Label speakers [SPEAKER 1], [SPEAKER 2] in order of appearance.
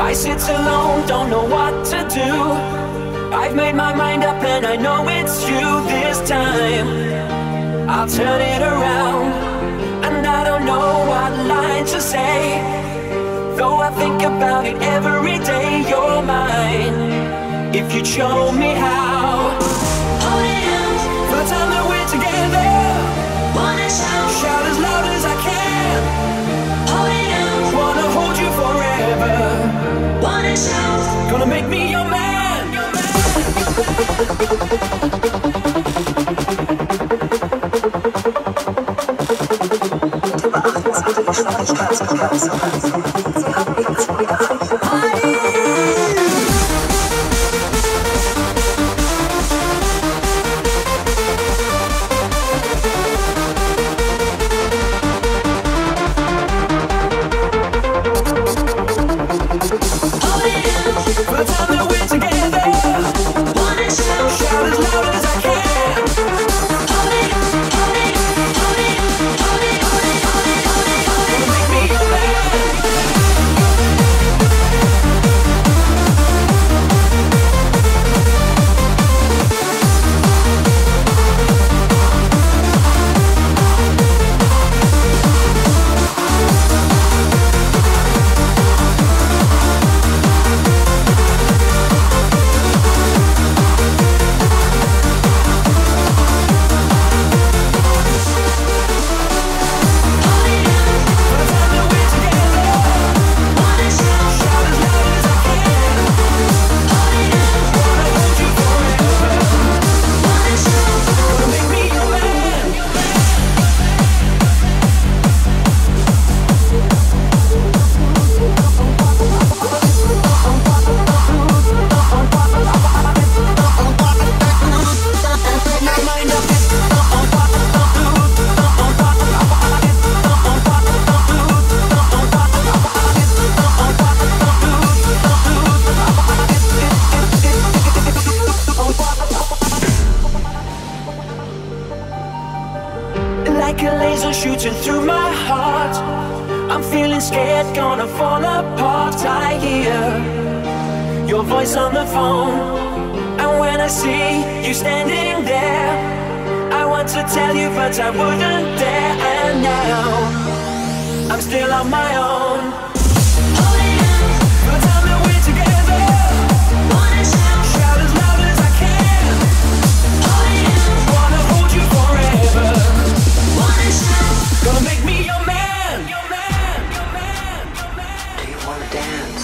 [SPEAKER 1] I sit alone, don't know what to do. I've made my mind up and I know it's you this time. I'll turn it around, and I don't know what line to say. Though I think about it every day, you're mine. If you'd show me how. For the time that we're together, wanna shout as loud as I can. Wanna hold you forever. Wanna shout. Gonna make me your man. Like a laser shooting through my heart, I'm feeling scared, gonna fall apart. I hear your voice on the phone, and when I see you standing there, I want to tell you but I wouldn't dare. And now I'm still on my own. For the time that we're together, wanna shout as loud as I can. Wanna hold you forever. Gonna make me your man.
[SPEAKER 2] Do you wanna dance?